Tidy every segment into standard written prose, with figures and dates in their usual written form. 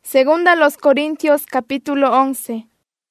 Segunda a los Corintios capítulo 11.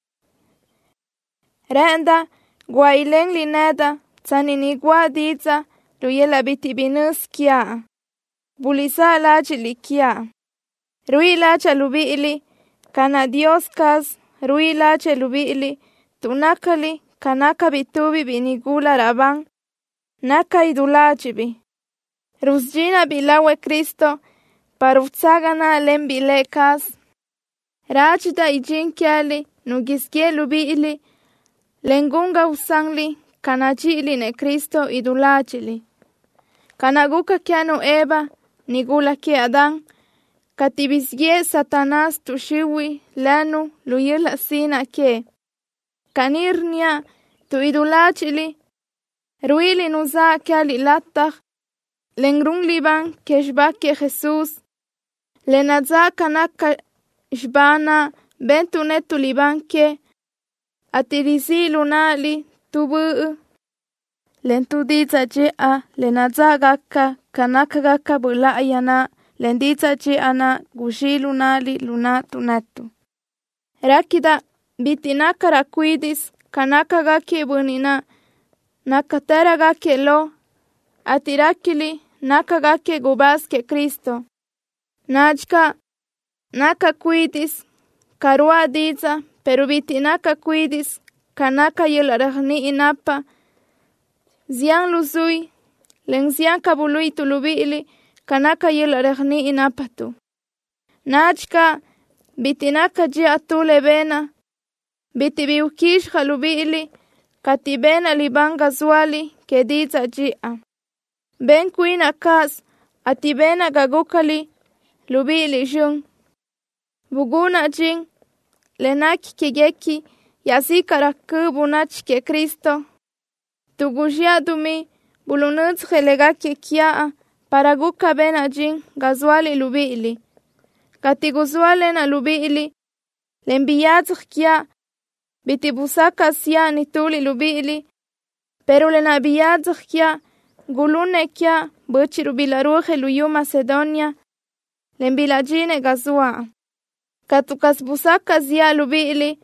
Renda guailen lineda tsaninigua diza luyela bitibinus kia. Bulisa laji likia. Rui lacha lubiili kana Dios kas rui lacha lubiili tunakali kanaka bitubi binigula rabang naka idulachibi. Rusjina bilawe Kristo parutsagana lembilekas. Rachida ijinkiali nugiskie lubiili lengunga usangli kanachili ne Kristo idulachili. Kanaguka kianu Eva nigula ki Adán katibisgie Satanás tushiwi lanu luyila sina ke. Kanirnia tu idulachili ruili nuza kiali lattach lengrung liban keshbake Jesus lenaza kanaka shbana bentu netu libanke atirizi lunali tubu lentudiza jea lenaza gaka kanaka gaka bula ayana lendiza jea na gushi lunali luna tunatu rakida bitinaka rakuidis kanaka gake bunina nakatera gake lo atirakili naka gake gubaske Kristo najka naka kuidis karua diza pero bitinaka kuidis kanaka yelarahni inapa zian luzui len zian kabului tulubiili kanaka yelarahni inapatu najka bitinaka ji atule bena bitibiukish halubiili katibena libanga zwali kediza jia ben kuina kas atibena gagukali lubiili jung buguna jing lenaki kegeki yazika rakubu nachke Kristo tugujia dumi bulunuz helegake kia paraguka bena jing gazwali lubiili katiguzwale na lubiili lembiyazh kia bitibusaka sia nituli lubiili pero lenabiyazh kia gulune kia buchiru bilaruhe luyu Macedonia lembilajine gazua katukas busaka zia lubiili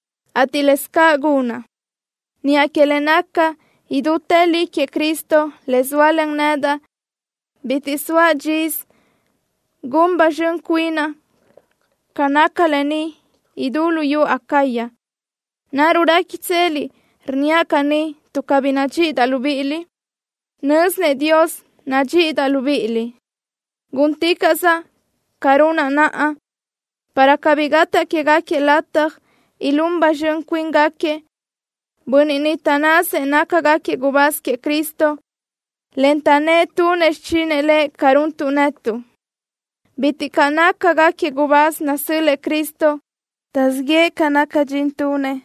atileska guna ni akelenaka iduteli ke Kristo lezwalen neda bitiswa jis gumba junkuina kanaka leni idulu yu akaya naruraki tseli rniakani tukabinaji lubiili Nusne Dios najida lubiili guntikasa karuna naa para kabigata kegake latach ilumba junkuingake bunini tanase nakagake gubaske Kristo lentane tuneshchinele karuntunetu bitikanaka gake gubas nasile Kristo tasge kanaka jintune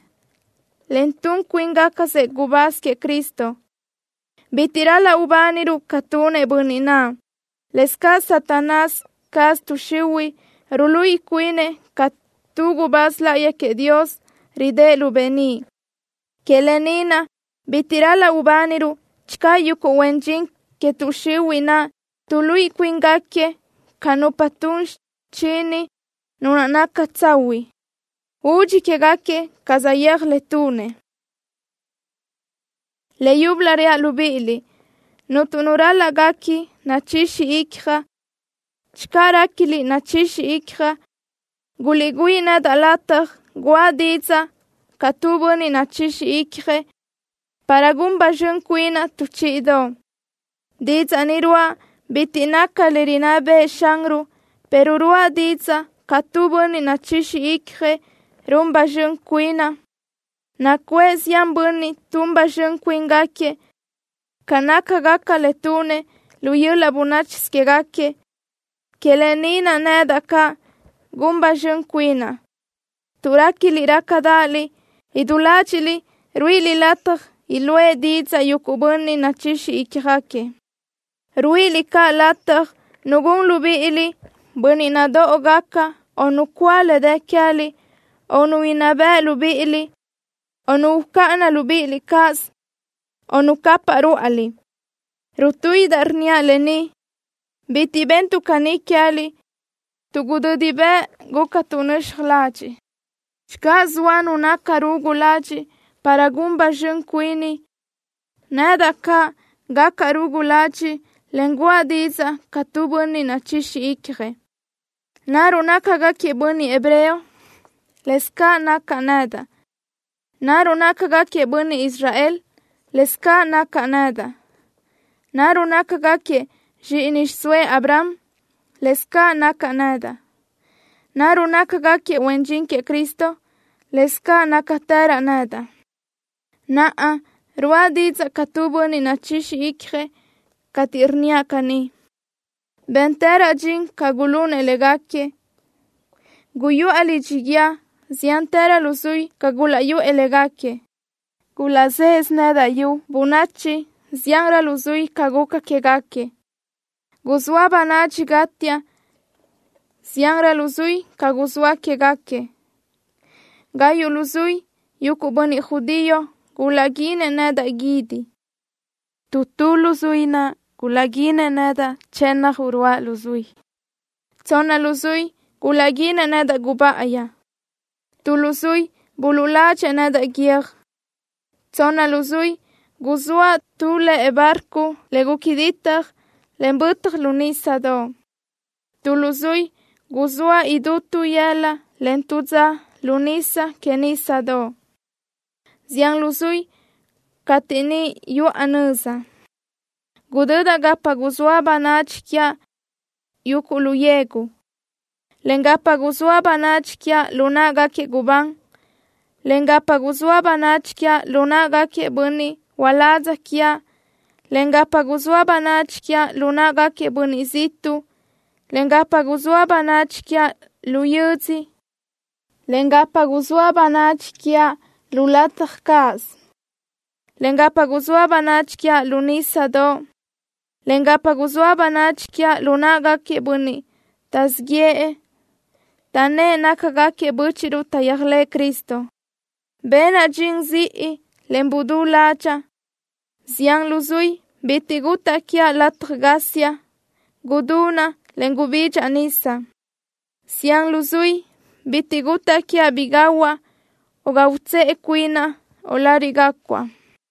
lentun kuingakase gubaske Kristo bitirala ubaniru katune bunina leska Satanás kas tushiwi rului kuine katugu basla yeke Dios ridelu beni kelenina bitirala ubaniru chkayuko wenjin ke tushiwi na tului kuingake kanupatun chini nunanaka tsawi uji kegake kazayeg letune leyublarea lubiili nutunurala gaki nachishi ikha chkarakili nachishi ikha guliguina dalatach guadiza katubuni nachishi ikhe paragumba junkuina tuchido diza nirua bitinaka lirinabe shangru perurua diza katubuni nachishi ikhe rumba junkuina nakwez yambuni tumba junkuingake kanaka gaka letune luyula bunachiske gake kelenina nedaka gumba junkuina turakili rakadali idulachili ruili latach ilue diza yukubuni nachishi ikirake ruili ka latach nugun lubiili buni nado ogaka onukwale dekyali onuinabe lubiili onukana lubiili kas onukapa ruali rutui darnia leni biti bentu kanikiali tugududi be guka tunishklachi. Chka zuanu naka rugulachi para gumba jinkuini. Nada ka gaka rugulachi lengua diza katubuni na chishi ikre. Naru naka gaki buni hebreo. Leska naka nada. Naru naka gaki buni Israel. Leska naka nada. Naru naka gaki jiinishswe Abraham. Leska naka nada. Naru naka gaki wenjinke Kristo. Leska naka tera nada. Naa ruadiza katubuni na chishi ikre katirniakani. Bentera jin kagulune legake. Guyu alijigia ziantera luzui kagulayu elegake. Gulazes nada yu bunachi zianra luzui kaguka kegake. Guzwa banachi gatia zianra luzui kaguzwa kegake. Gayu luzui yukuboni judío gulagine nada gidi. Tutu luzuina gulagine nada chena jurwa luzui. Zona luzui gulagine nada gubaaya. Tu luzui bululache nada gier. Zona luzui guzwa tule e barku legukiditar lembutar lunisa do. Tu luzui guzwa idutu yela lentuza lunisa kenisa do. Ziang luzui katini yu anuza. Gududa gapa guzwa banachkia yukulu yegu. Lengapa guzwa banachkia luna gake guban. Lengapa guzwa banachkia luna gake buni walaza kia. Lengapa guzwa banachkia luna gake buni zitu. Lengapa guzwa banachkia luyuzi. Lengapa guzwa banachkia lulatahkaz. Lengapa guzwa banachkia lunisa do. Lengapa guzwa banachkia luna gake buni tazgie. Tane naka gake buchiru tayagle Kristo. Bena jing zii lembudu lacha. Ziang luzui bitiguta kia latgasia. Guduna lengubich anisa. Ziang luzui bitiguta kia bigawa. Ogautse equina olarigakwa.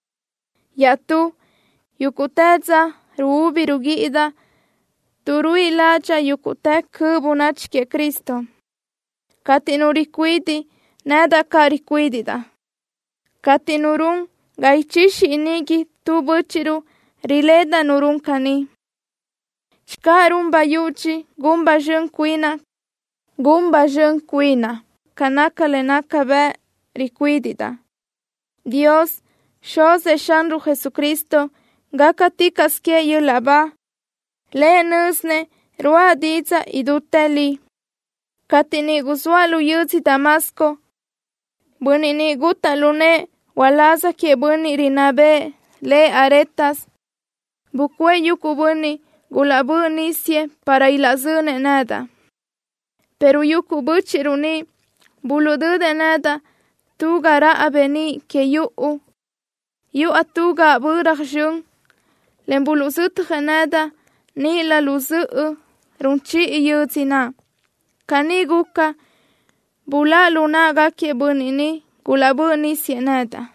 Yatu yukuteza ruubi rugiida. Turui lacha yukute kubunachke Kristo. Katinurikwidi nada karikwidida. Katinurun gaichishi inigi tubuchiru rileda nurun kani. Chkarun bayuchi gumba jinkuina. Gumba jinkuina. Kanaka lenaka be rikwidida. Dios, Jose Shanru Jesucristo, gakatikas ke yulaba. Le nusne ruadiza iduteli. Katini guzwalu yuzi Damasco. Bunini guta lune walaza ke buni rinabe le aretas. Bukwe yuku buni gulabu nisye para ilazune nada. Pero yuku buchiruni buludude nada tu gara abeni ke yu. Yu atuga burajun. Lembuluzutge nada ni la luzu runchi yuzina. Kani guka bula luna gake bunini gulabu nisye nada.